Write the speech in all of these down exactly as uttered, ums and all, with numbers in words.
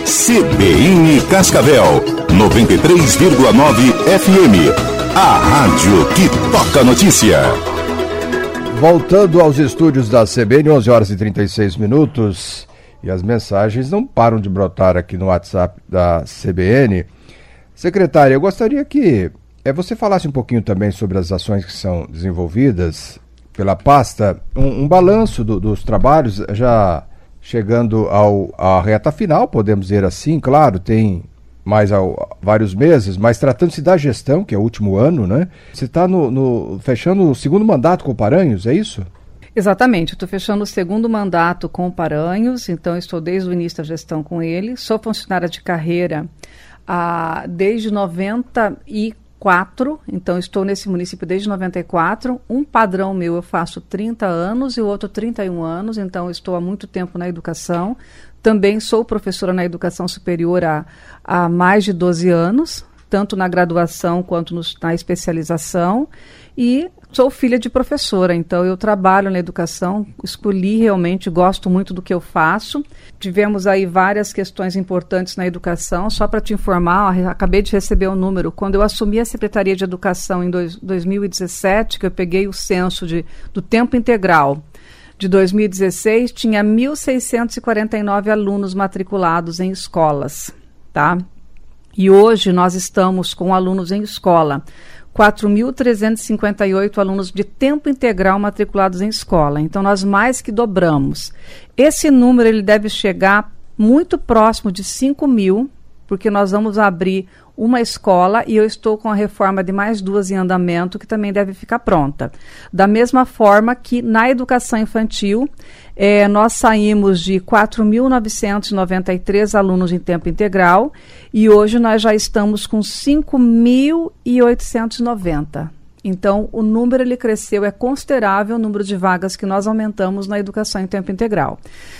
C B N Cascavel, noventa e três vírgula nove F M. A rádio que toca notícia. Voltando aos estúdios da C B N, onze horas e trinta e seis minutos, e as mensagens não param de brotar aqui no WhatsApp da C B N. Secretária, eu gostaria que é, você falasse um pouquinho também sobre as ações que são desenvolvidas pela pasta, um, um balanço do, dos trabalhos, já chegando ao, à reta final, podemos dizer assim, claro, tem mais ao, vários meses, mas tratando-se da gestão, que é o último ano, né? Você está no, no, fechando o segundo mandato com o Paranhos, é isso? Exatamente, estou fechando o segundo mandato com o Paranhos, então estou desde o início da gestão com ele, sou funcionária de carreira ah, desde noventa e quatro, então estou nesse município desde noventa e quatro, um padrão meu eu faço trinta anos e o outro trinta e um anos, então estou há muito tempo na educação, também sou professora na educação superior há, há mais de doze anos, tanto na graduação quanto no, na especialização, e sou filha de professora, então eu trabalho na educação, escolhi realmente, gosto muito do que eu faço. Tivemos aí várias questões importantes na educação, só para te informar, acabei de receber o um número, quando eu assumi a Secretaria de Educação em dois, dois mil e dezessete, que eu peguei o censo de, do tempo integral, de dois mil e dezesseis, tinha mil seiscentos e quarenta e nove alunos matriculados em escolas, tá? E hoje nós estamos com alunos em escola, quatro mil trezentos e cinquenta e oito alunos de tempo integral matriculados em escola. Então, nós mais que dobramos. Esse número ele deve chegar muito próximo de cinco mil, porque nós vamos abrir uma escola e eu estou com a reforma de mais duas em andamento, que também deve ficar pronta. Da mesma forma que na educação infantil, eh, nós saímos de quatro mil novecentos e noventa e três alunos em tempo integral e hoje nós já estamos com cinco mil oitocentos e noventa. Então, o número ele cresceu, é considerável o número de vagas que nós aumentamos na educação em tempo integral.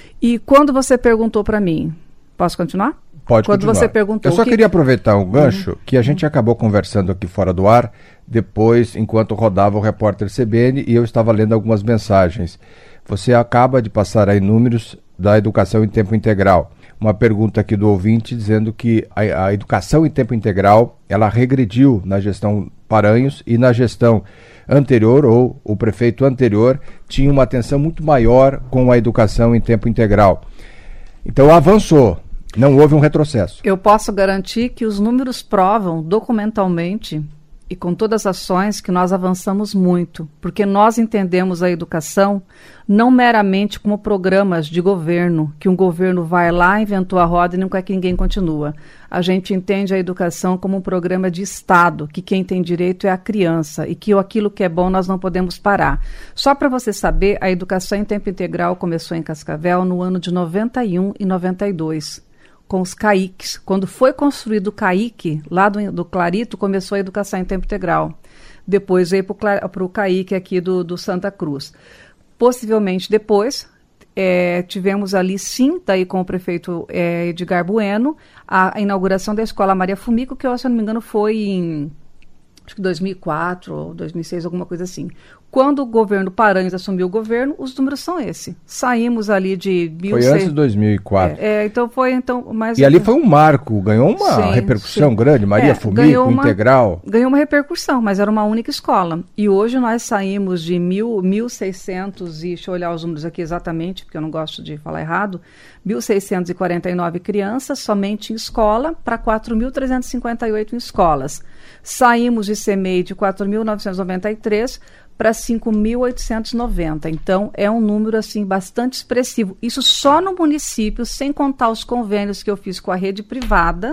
E quando você perguntou para mim, posso continuar? Pode Quando continuar. você perguntou Eu só que... queria aproveitar um gancho, uhum, que a gente uhum. acabou conversando aqui fora do ar, depois, enquanto rodava o repórter C B N, e eu estava lendo algumas mensagens. Você acaba de passar aí números da educação em tempo integral. Uma pergunta aqui do ouvinte dizendo que a, a educação em tempo integral, ela regrediu na gestão Paranhos e na gestão anterior, ou o prefeito anterior, tinha uma atenção muito maior com a educação em tempo integral. Então avançou. Não houve um retrocesso. Eu posso garantir que os números provam documentalmente e com todas as ações que nós avançamos muito, porque nós entendemos a educação não meramente como programas de governo, que um governo vai lá, inventou a roda e não quer que ninguém continua. A gente entende a educação como um programa de Estado, que quem tem direito é a criança e que aquilo que é bom nós não podemos parar. Só para você saber, a educação em tempo integral começou em Cascavel no ano de noventa e um e noventa e dois. Com os C A I Cs. Quando foi construído o C A I C, lá do, do Clarito, começou a educação em tempo integral. Depois veio para o C A I C aqui do, do Santa Cruz. Possivelmente depois, é, tivemos ali sim, daí com o prefeito é, Edgar Bueno, a, a inauguração da Escola Maria Fumico, que eu, se não me engano, foi em acho que dois mil e quatro ou dois mil e seis, alguma coisa assim. Quando o governo Paranhos assumiu o governo, os números são esses. Saímos ali de... Foi antes de dois mil e quatro. É, é, então foi... Então, mais e ali foi um marco, ganhou uma sim, repercussão sim. grande, Maria é, Fumico, uma, integral. Ganhou uma repercussão, mas era uma única escola. E hoje nós saímos de mil, mil e seiscentos, e deixa eu olhar os números aqui exatamente, porque eu não gosto de falar errado, mil seiscentos e quarenta e nove crianças somente em escola, para quatro mil trezentos e cinquenta e oito em escolas. Saímos de C M E I de quatro mil novecentos e noventa e três para cinco mil oitocentos e noventa. Então, é um número assim bastante expressivo. Isso só no município, sem contar os convênios que eu fiz com a rede privada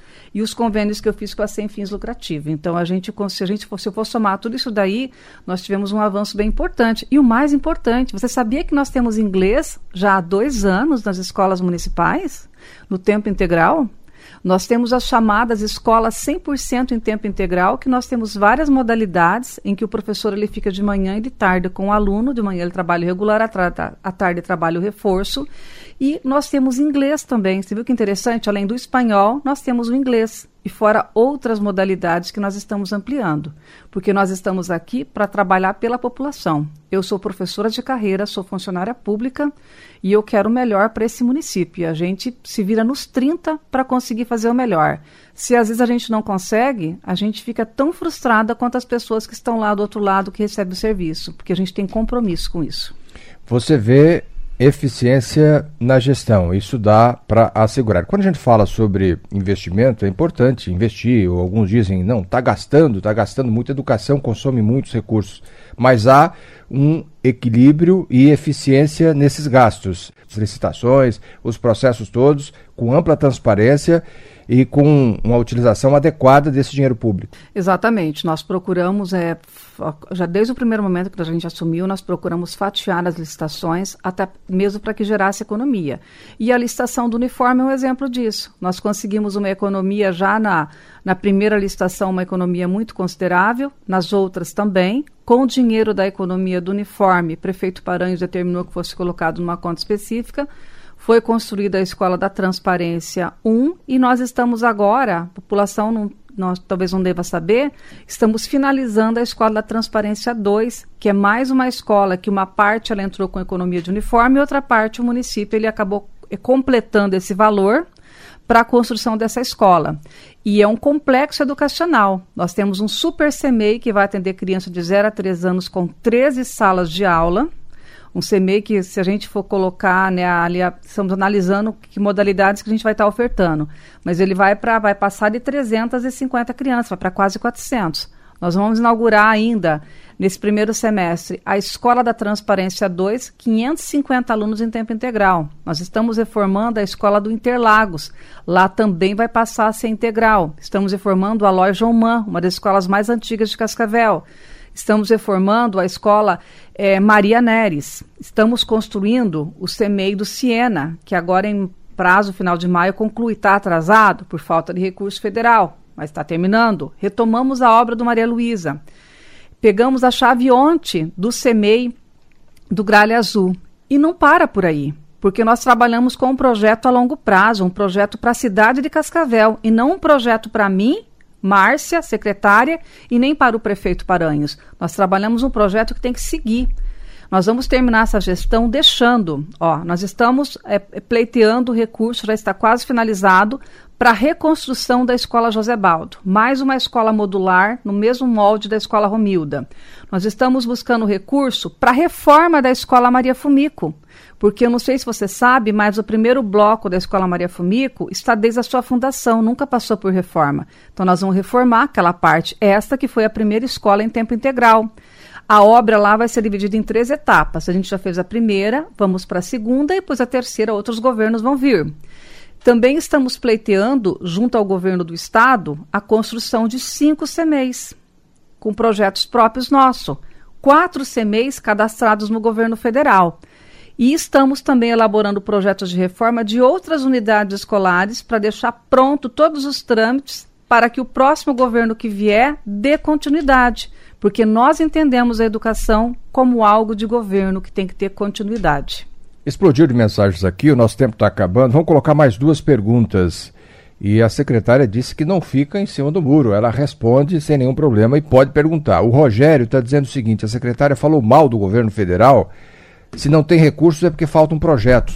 e os convênios que eu fiz com a sem fins lucrativos. Então, a gente, se, a gente for, se eu for somar tudo isso daí, nós tivemos um avanço bem importante. E o mais importante, você sabia que nós temos inglês já há dois anos nas escolas municipais, no tempo integral? Nós temos as chamadas escolas cem por cento em tempo integral, que nós temos várias modalidades em que o professor ele fica de manhã e de tarde com o aluno, de manhã ele trabalha regular, à tarde trabalha o reforço, e nós temos inglês também. Você viu que interessante? Além do espanhol, nós temos o inglês. e fora outras modalidades que nós estamos ampliando, porque nós estamos aqui para trabalhar pela população. Eu sou professora de carreira, sou funcionária pública e eu quero o melhor para esse município. E a gente se vira nos trinta para conseguir fazer o melhor. Se às vezes a gente não consegue, a gente fica tão frustrada quanto as pessoas que estão lá do outro lado que recebem o serviço, porque a gente tem compromisso com isso. Você vê eficiência na gestão, isso dá para assegurar. Quando a gente fala sobre investimento, é importante investir, ou alguns dizem, não, está gastando, está gastando muita educação, consome muitos recursos, mas há um equilíbrio e eficiência nesses gastos, as licitações, os processos todos, com ampla transparência e com uma utilização adequada desse dinheiro público. Exatamente. Nós procuramos, é, já desde o primeiro momento que a gente assumiu, nós procuramos fatiar as licitações, até mesmo para que gerasse economia. E a licitação do uniforme é um exemplo disso. Nós conseguimos uma economia já na, na primeira licitação, uma economia muito considerável, nas outras também. Com o dinheiro da economia do uniforme, o prefeito Paranhos determinou que fosse colocado numa conta específica. Foi construída a Escola da Transparência um e nós estamos agora, a população não, nós, talvez não deva saber, estamos finalizando a Escola da Transparência dois, que é mais uma escola que uma parte ela entrou com economia de uniforme e outra parte o município ele acabou completando esse valor para a construção dessa escola. E é um complexo educacional. Nós temos um super C M E I que vai atender crianças de zero a três anos com treze salas de aula. Um C M E I que, se a gente for colocar, né, ali, estamos analisando que modalidades que a gente vai estar ofertando. Mas ele vai, pra, vai passar de trezentas e cinquenta crianças, vai para quase quatrocentos. Nós vamos inaugurar ainda, nesse primeiro semestre, a Escola da Transparência dois, quinhentos e cinquenta alunos em tempo integral. Nós estamos reformando a Escola do Interlagos. Lá também vai passar a ser integral. Estamos reformando a Loja João, uma das escolas mais antigas de Cascavel. Estamos reformando a escola eh, Maria Neres. Estamos construindo o C M E I do Siena, que agora em prazo final de maio conclui, está atrasado por falta de recurso federal, mas está terminando. Retomamos a obra do Maria Luísa. Pegamos a chave ontem do C M E I do Gralha Azul. E não para por aí, porque nós trabalhamos com um projeto a longo prazo, um projeto para a cidade de Cascavel, e não um projeto para mim, Márcia, secretária, e nem para o prefeito Paranhos. Nós trabalhamos um projeto que tem que seguir. Nós vamos terminar essa gestão deixando, ó, nós estamos é, pleiteando o recurso, já está quase finalizado, para a reconstrução da Escola José Baldo. Mais uma escola modular, no mesmo molde da Escola Romilda. Nós estamos buscando recurso para a reforma da Escola Maria Fumico, porque eu não sei se você sabe, mas o primeiro bloco da Escola Maria Fumico está desde a sua fundação, nunca passou por reforma. Então nós vamos reformar aquela parte, esta que foi a primeira escola em tempo integral. A obra lá vai ser dividida em três etapas. A gente já fez a primeira, vamos para a segunda e depois a terceira, outros governos vão vir. Também estamos pleiteando, junto ao governo do estado, a construção de cinco C M E Is, com projetos próprios nossos. Quatro C M E Is cadastrados no governo federal. E estamos também elaborando projetos de reforma de outras unidades escolares para deixar pronto todos os trâmites para que o próximo governo que vier dê continuidade, porque nós entendemos a educação como algo de governo que tem que ter continuidade. Explodiu de mensagens aqui, o nosso tempo está acabando. Vamos colocar mais duas perguntas. E a secretária disse que não fica em cima do muro, ela responde sem nenhum problema e pode perguntar. O Rogério está dizendo o seguinte, a secretária falou mal do governo federal, se não tem recursos é porque faltam projetos.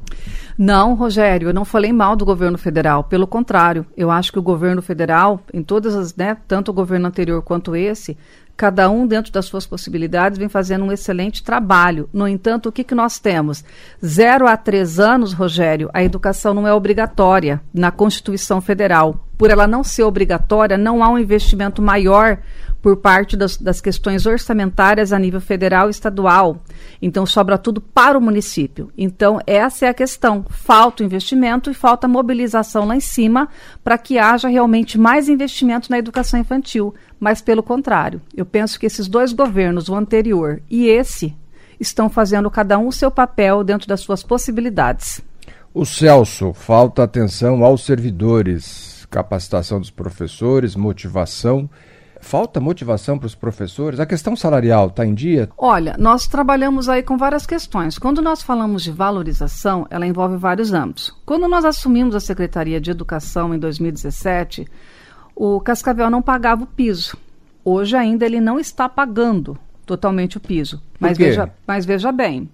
Não, Rogério, eu não falei mal do governo federal, pelo contrário, eu acho que o governo federal, em todas as, né, tanto o governo anterior quanto esse, cada um dentro das suas possibilidades vem fazendo um excelente trabalho. No entanto, o que, que nós temos? Zero a três anos, Rogério, a educação não é obrigatória na Constituição Federal. Por ela não ser obrigatória, não há um investimento maior por parte das, das questões orçamentárias a nível federal e estadual. Então, sobra tudo para o município. Então, essa é a questão. Falta investimento e falta mobilização lá em cima para que haja realmente mais investimento na educação infantil. Mas, pelo contrário, eu penso que esses dois governos, o anterior e esse, estão fazendo cada um o seu papel dentro das suas possibilidades. O Celso, falta atenção aos servidores, capacitação dos professores, motivação. Falta motivação para os professores? A questão salarial está em dia? Olha, nós trabalhamos aí com várias questões. Quando nós falamos de valorização, ela envolve vários âmbitos. Quando nós assumimos a Secretaria de Educação em dois mil e dezessete, O Cascavel não pagava o piso. Hoje ainda ele não está pagando totalmente o piso. Mas veja, mas veja bem,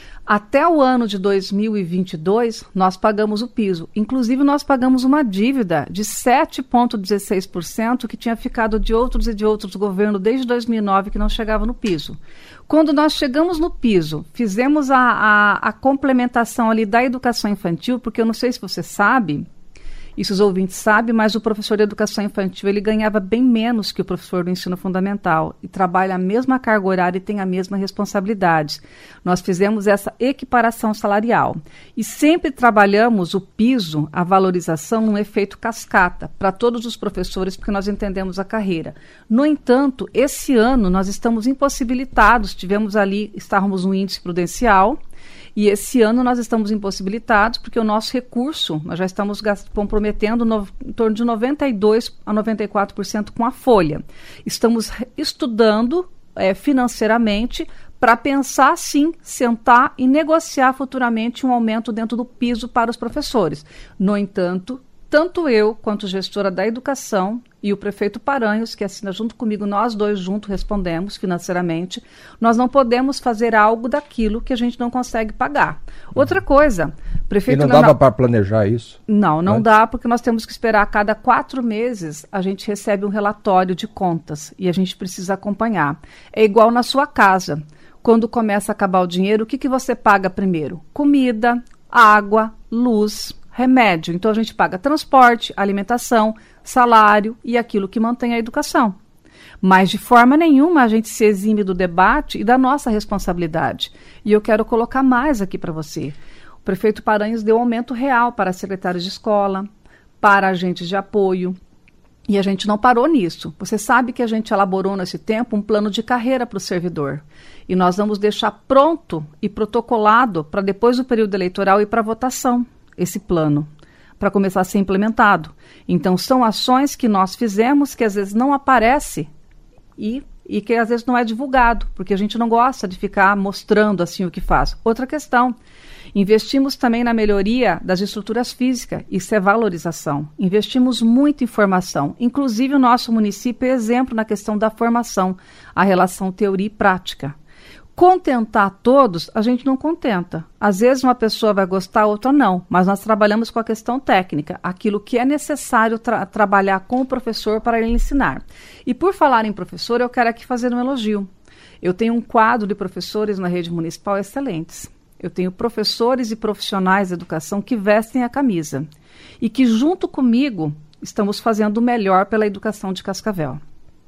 até o ano de dois mil e vinte e dois, nós pagamos o piso. Inclusive, nós pagamos uma dívida de sete vírgula dezesseis por cento que tinha ficado de outros e de outros governos desde dois mil e nove que não chegava no piso. Quando nós chegamos no piso, fizemos a, a, a complementação ali da educação infantil, porque eu não sei se você sabe, isso os ouvintes sabem, mas o professor de educação infantil ele ganhava bem menos que o professor do ensino fundamental e trabalha a mesma carga horária e tem a mesma responsabilidade. Nós fizemos essa equiparação salarial e sempre trabalhamos o piso, a valorização, num efeito cascata para todos os professores, porque nós entendemos a carreira. No entanto, esse ano nós estamos impossibilitados, tivemos ali, estávamos no índice prudencial, e esse ano nós estamos impossibilitados porque o nosso recurso, nós já estamos comprometendo no, em torno de noventa e dois a noventa e quatro por cento com a folha. Estamos estudando é, financeiramente para pensar, sim, sentar e negociar futuramente um aumento dentro do piso para os professores. No entanto, tanto eu quanto gestora da educação e o prefeito Paranhos, que assina junto comigo, nós dois juntos respondemos financeiramente, nós não podemos fazer algo daquilo que a gente não consegue pagar. Outra coisa, prefeito... E não dava para planejar isso? Não, não dá, porque nós temos que esperar a cada quatro meses a gente recebe um relatório de contas e a gente precisa acompanhar. É igual na sua casa. Quando começa a acabar o dinheiro, o que, que você paga primeiro? Comida, água, luz, remédio. Então a gente paga transporte, alimentação, salário e aquilo que mantém a educação. Mas de forma nenhuma a gente se exime do debate e da nossa responsabilidade. E eu quero colocar mais aqui para você. O prefeito Paranhos deu aumento real para secretários de escola, para agentes de apoio. E a gente não parou nisso. Você sabe que a gente elaborou nesse tempo um plano de carreira para o servidor. E nós vamos deixar pronto e protocolado para depois do período eleitoral e para votação esse plano, para começar a ser implementado. Então, são ações que nós fizemos que às vezes não aparece e, e que às vezes não é divulgado, porque a gente não gosta de ficar mostrando assim o que faz. Outra questão, investimos também na melhoria das estruturas físicas, isso é valorização. Investimos muito em formação, inclusive o nosso município é exemplo na questão da formação, a relação teoria e prática. Contentar todos, a gente não contenta. Às vezes uma pessoa vai gostar, outra não, mas nós trabalhamos com a questão técnica, aquilo que é necessário tra- trabalhar com o professor para ele ensinar. E por falar em professor, eu quero aqui fazer um elogio. Eu tenho um quadro de professores na rede municipal excelentes. Eu tenho professores e profissionais de educação que vestem a camisa e que junto comigo estamos fazendo o melhor pela educação de Cascavel.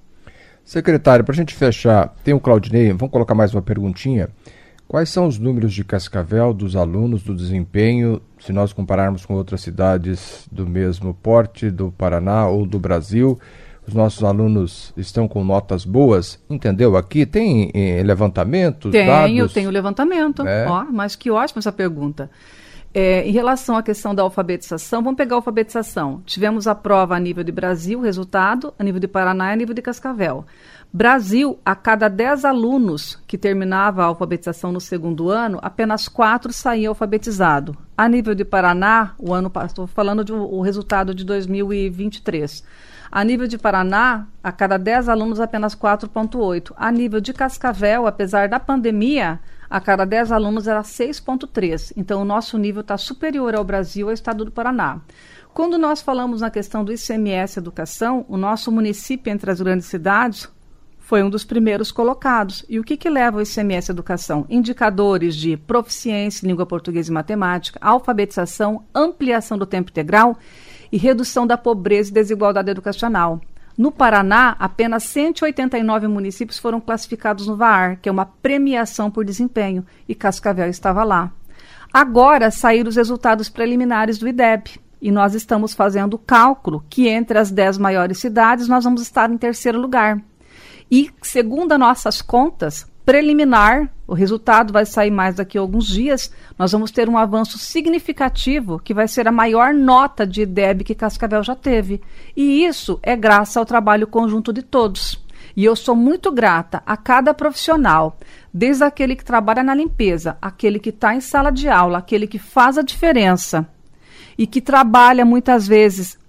Secretário, para a gente fechar, tem o Claudinei, vamos colocar mais uma perguntinha. Quais são os números de Cascavel, dos alunos, do desempenho, se nós compararmos com outras cidades do mesmo porte, do Paraná ou do Brasil? Os nossos alunos estão com notas boas, entendeu? Aqui tem eh, levantamentos, tenho, dados? Tenho, tenho levantamento. É. Ó, mas que ótima essa pergunta. É, em relação à questão da alfabetização, vamos pegar a alfabetização. Tivemos a prova a nível de Brasil, resultado, a nível de Paraná e a nível de Cascavel. Brasil, a cada dez alunos que terminava a alfabetização no segundo ano, apenas quatro saíam alfabetizados. A nível de Paraná, o ano estou falando do o resultado de dois mil e vinte e três. A nível de Paraná, a cada dez alunos, apenas quatro vírgula oito. A nível de Cascavel, apesar da pandemia, a cada dez alunos era seis vírgula três. Então, o nosso nível está superior ao Brasil e ao estado do Paraná. Quando nós falamos na questão do I C M S Educação, o nosso município, entre as grandes cidades, foi um dos primeiros colocados. E o que, que leva o I C M S Educação? Indicadores de proficiência em língua portuguesa e matemática, alfabetização, ampliação do tempo integral e redução da pobreza e desigualdade educacional. No Paraná, apenas cento e oitenta e nove municípios foram classificados no V A R, que é uma premiação por desempenho, e Cascavel estava lá. Agora saíram os resultados preliminares do I D E B, e nós estamos fazendo o cálculo que entre as dez maiores cidades nós vamos estar em terceiro lugar. E, segundo as nossas contas, preliminar, o resultado vai sair mais daqui a alguns dias, nós vamos ter um avanço significativo, que vai ser a maior nota de I D E B que Cascavel já teve. E isso é graças ao trabalho conjunto de todos. E eu sou muito grata a cada profissional, desde aquele que trabalha na limpeza, aquele que está em sala de aula, aquele que faz a diferença e que trabalha muitas vezes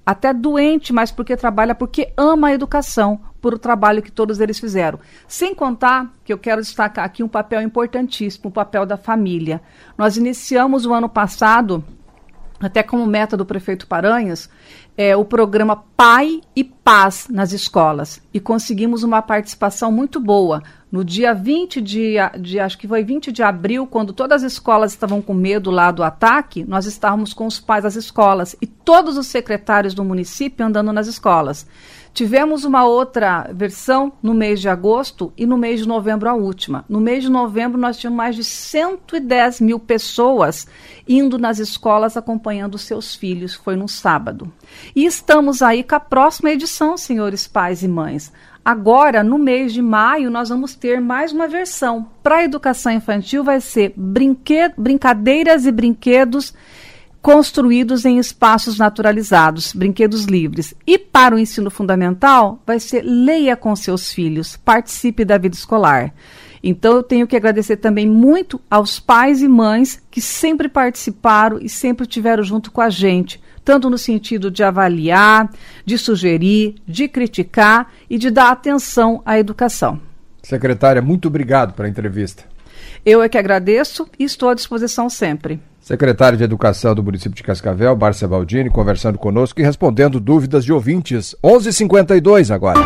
até doente, mas porque trabalha, porque ama a educação, por o trabalho que todos eles fizeram. Sem contar que eu quero destacar aqui um papel importantíssimo, o papel da família. Nós iniciamos o ano passado, até como meta do prefeito Paranhos, é, o programa Pai e Paz nas escolas. E conseguimos uma participação muito boa. No dia vinte de, de, acho que foi vinte de abril, quando todas as escolas estavam com medo lá do ataque, nós estávamos com os pais das escolas e todos os secretários do município andando nas escolas. Tivemos uma outra versão no mês de agosto e no mês de novembro a última. No mês de novembro nós tínhamos mais de cento e dez mil pessoas indo nas escolas acompanhando seus filhos, foi no sábado. E estamos aí com a próxima edição, senhores pais e mães. Agora, no mês de maio, nós vamos ter mais uma versão. Para a educação infantil vai ser brinque- brincadeiras e brinquedos construídos em espaços naturalizados, brinquedos livres. E para o ensino fundamental, vai ser leia com seus filhos, participe da vida escolar. Então, eu tenho que agradecer também muito aos pais e mães que sempre participaram e sempre estiveram junto com a gente, tanto no sentido de avaliar, de sugerir, de criticar e de dar atenção à educação. Secretária, muito obrigado pela entrevista. Eu é que agradeço e estou à disposição sempre. Secretário de Educação do município de Cascavel, Márcia Baldini, conversando conosco e respondendo dúvidas de ouvintes. onze e cinquenta e dois agora.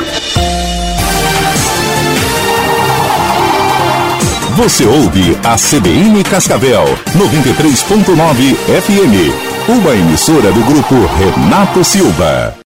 Você ouve a C B N Cascavel, noventa e três ponto nove F M, uma emissora do grupo Renato Silva.